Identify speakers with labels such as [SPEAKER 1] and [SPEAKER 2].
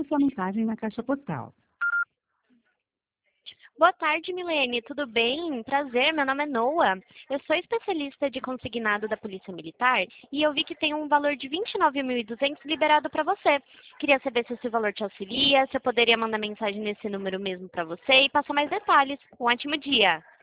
[SPEAKER 1] sua mensagem na caixa postal.
[SPEAKER 2] Boa tarde, Milene. Tudo bem? Prazer, meu nome é Noah. Eu sou especialista de consignado da Polícia Militar e eu vi que tem um valor de 29.200 liberado para você. Queria saber se esse valor te auxilia, se eu poderia mandar mensagem nesse número mesmo para você e passar mais detalhes. Um ótimo dia!